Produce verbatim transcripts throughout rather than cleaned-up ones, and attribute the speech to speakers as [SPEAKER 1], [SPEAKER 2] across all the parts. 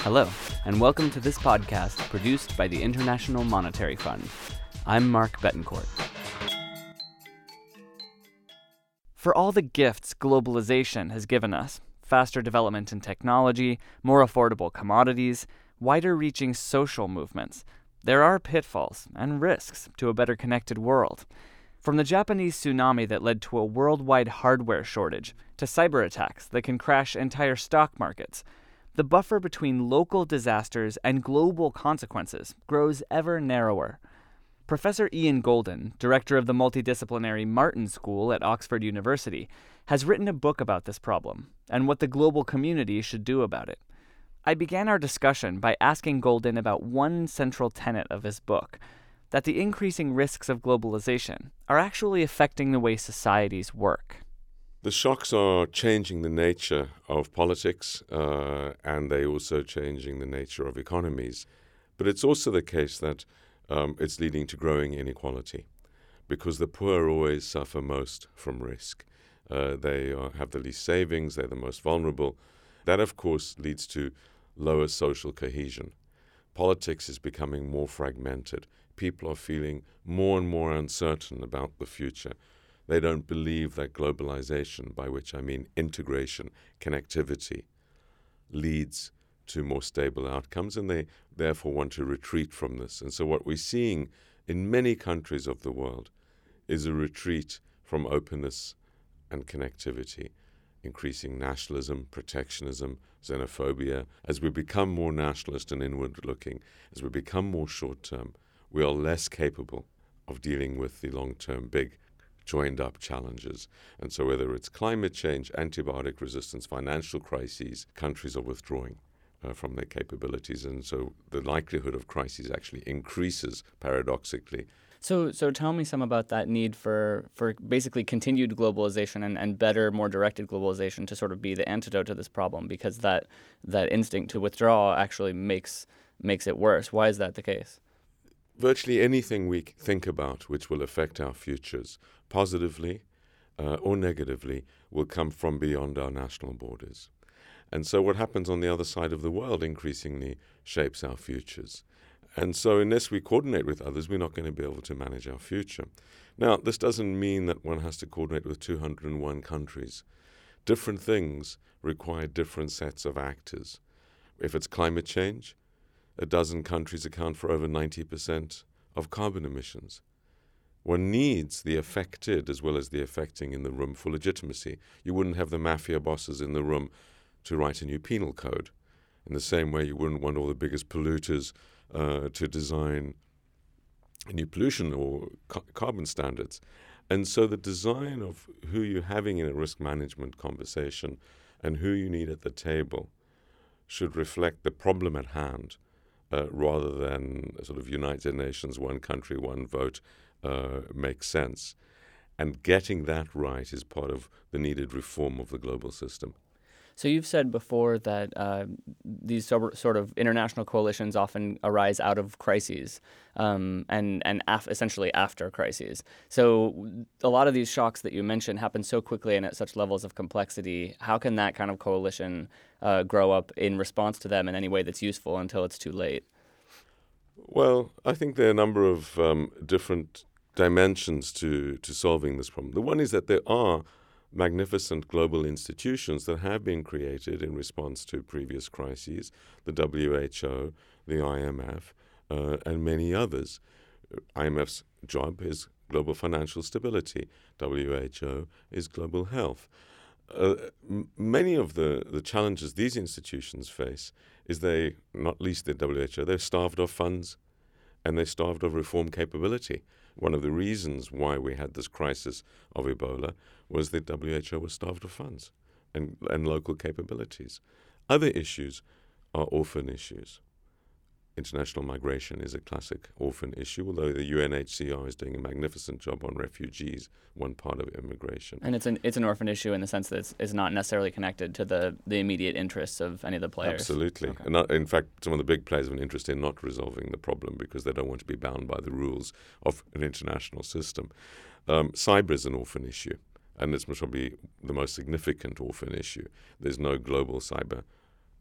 [SPEAKER 1] Hello, and welcome to this podcast produced by the International Monetary Fund. I'm Mark Betancourt. For all the gifts globalization has given us, faster development in technology, more affordable commodities, wider-reaching social movements, there are pitfalls and risks to a better connected world. From the Japanese tsunami that led to a worldwide hardware shortage, to cyber attacks that can crash entire stock markets, the buffer between local disasters and global consequences grows ever narrower. Professor Ian Goldin, director of the multidisciplinary Martin School at Oxford University, has written a book about this problem and what the global community should do about it. I began our discussion by asking Goldin about one central tenet of his book, that the increasing risks of globalization are actually affecting the way societies work.
[SPEAKER 2] The shocks are changing the nature of politics, uh, and they're also changing the nature of economies. But it's also the case that um, it's leading to growing inequality, because the poor always suffer most from risk. Uh, they are, have the least savings, they're the most vulnerable. That, of course, leads to lower social cohesion. Politics is becoming more fragmented. People are feeling more and more uncertain about the future. They don't believe that globalization, by which I mean integration, connectivity, leads to more stable outcomes, and they therefore want to retreat from this. And so what we're seeing in many countries of the world is a retreat from openness and connectivity, increasing nationalism, protectionism, xenophobia. As we become more nationalist and inward-looking, as we become more short-term, we are less capable of dealing with the long-term big joined-up challenges. And so whether it's climate change, antibiotic resistance, financial crises, countries are withdrawing uh, from their capabilities. And so the likelihood of crises actually increases, paradoxically.
[SPEAKER 1] So so tell me some about that need for, for basically continued globalization and, and better, more directed globalization to sort of be the antidote to this problem, because that that instinct to withdraw actually makes makes it worse. Why is that the case?
[SPEAKER 2] Virtually anything we think about which will affect our futures, positively uh, or negatively, will come from beyond our national borders. And so what happens on the other side of the world increasingly shapes our futures. And so unless we coordinate with others, we're not going to be able to manage our future. Now, this doesn't mean that one has to coordinate with two hundred one countries. Different things require different sets of actors. If it's climate change, a dozen countries account for over ninety percent of carbon emissions. One needs the affected as well as the affecting in the room for legitimacy. You wouldn't have the mafia bosses in the room to write a new penal code. In the same way, you wouldn't want all the biggest polluters uh, to design new pollution or ca- carbon standards. And so the design of who you're having in a risk management conversation and who you need at the table should reflect the problem at hand, Uh, rather than a sort of United Nations, one country, one vote uh, makes sense. And getting that right is part of the needed reform of the global system.
[SPEAKER 1] So you've said before that uh, these so- sort of international coalitions often arise out of crises um, and, and af- essentially after crises. So a lot of these shocks that you mentioned happen so quickly and at such levels of complexity. How can that kind of coalition uh, grow up in response to them in any way that's useful until it's too late?
[SPEAKER 2] Well, I think there are a number of um, different dimensions to, to solving this problem. The one is that there are magnificent global institutions that have been created in response to previous crises, the W H O, the I M F, uh, and many others. I M F's job is global financial stability. W H O is global health. Uh, m- many of the, the challenges these institutions face is they, not least the W H O, they're starved of funds and they're starved of reform capability. One of the reasons why we had this crisis of Ebola was that W H O was starved of funds and, and local capabilities. Other issues are orphan issues. International migration is a classic orphan issue, although the U N H C R is doing a magnificent job on refugees, one part of immigration.
[SPEAKER 1] And it's an it's an orphan issue in the sense that it's, it's not necessarily connected to the, the immediate interests of any of the players.
[SPEAKER 2] Absolutely.
[SPEAKER 1] Okay.
[SPEAKER 2] And not, in fact, some of the big players have an interest in not resolving the problem because they don't want to be bound by the rules of an international system. Um, cyber is an orphan issue, and it's probably the most significant orphan issue. There's no global cyber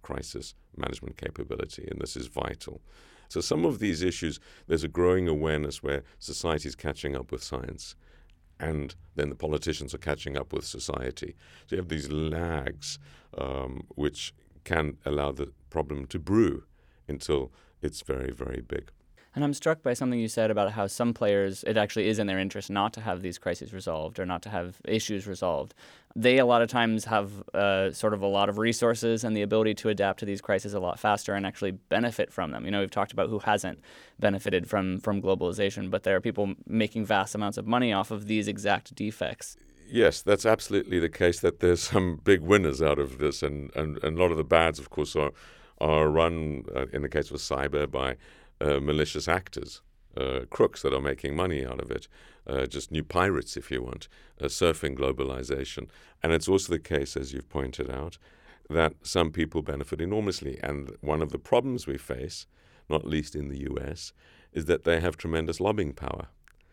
[SPEAKER 2] crisis management capability, and this is vital. So some of these issues, there's a growing awareness where society is catching up with science, and then the politicians are catching up with society. So you have these lags um, which can allow the problem to brew until it's very, very big.
[SPEAKER 1] And I'm struck by something you said about how some players, it actually is in their interest not to have these crises resolved or not to have issues resolved. They a lot of times have uh, sort of a lot of resources and the ability to adapt to these crises a lot faster and actually benefit from them. You know, we've talked about who hasn't benefited from, from globalization, but there are people making vast amounts of money off of these exact defects.
[SPEAKER 2] Yes, that's absolutely the case, that there's some big winners out of this, and, and, and a lot of the bads, of course, are, are run, uh, in the case of cyber, by Uh, malicious actors, uh, crooks that are making money out of it, uh, just new pirates, if you want, uh, surfing globalization. And it's also the case, as you've pointed out, that some people benefit enormously. And one of the problems we face, not least in the U S, is that they have tremendous lobbying power.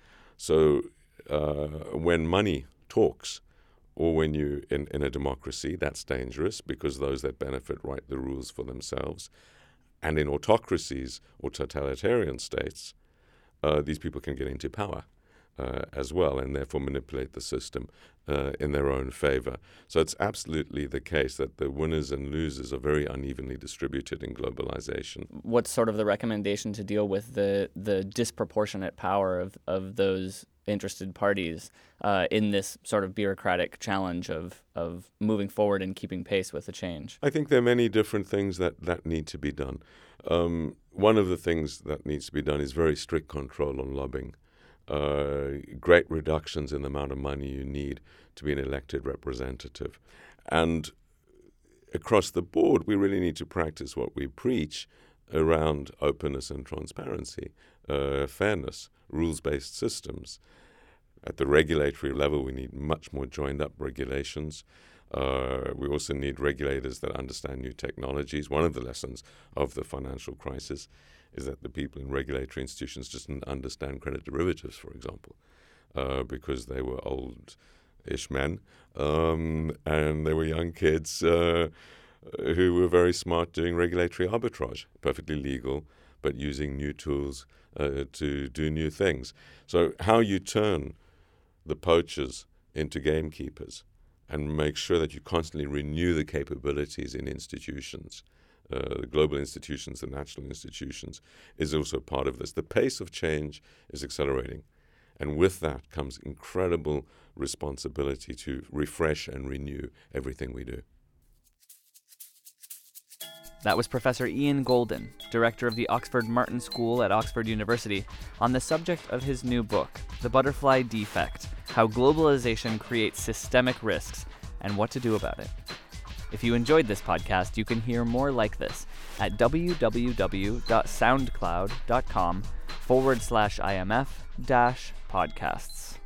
[SPEAKER 2] So uh, when money talks, or when you, in, in a democracy, that's dangerous because those that benefit write the rules for themselves. And in autocracies or totalitarian states, uh, these people can get into power uh, as well, and therefore manipulate the system uh, in their own favor. So it's absolutely the case that the winners and losers are very unevenly distributed in globalization.
[SPEAKER 1] What's sort of the recommendation to deal with the, the disproportionate power of, of those interested parties uh, in this sort of bureaucratic challenge of, of moving forward and keeping pace with the change?
[SPEAKER 2] I think there are many different things that, that need to be done. Um, one of the things that needs to be done is very strict control on lobbying. Uh, great reductions in the amount of money you need to be an elected representative. And across the board, we really need to practice what we preach around openness and transparency, uh, fairness, rules-based systems. At the regulatory level, we need much more joined-up regulations. Uh, we also need regulators that understand new technologies. One of the lessons of the financial crisis is that the people in regulatory institutions just didn't understand credit derivatives, for example, uh, because they were old-ish men um, and they were young kids uh, who were very smart doing regulatory arbitrage, perfectly legal, but using new tools uh, to do new things. So how you turn the poachers into gamekeepers and make sure that you constantly renew the capabilities in institutions, uh, the global institutions, the national institutions, is also part of this. The pace of change is accelerating, and with that comes incredible responsibility to refresh and renew everything we do.
[SPEAKER 1] That was Professor Ian Goldin, director of the Oxford Martin School at Oxford University, on the subject of his new book, The Butterfly Defect: How Globalization Creates Systemic Risks and What to Do About It. If you enjoyed this podcast, you can hear more like this at www.soundcloud.com forward slash IMF dash podcasts.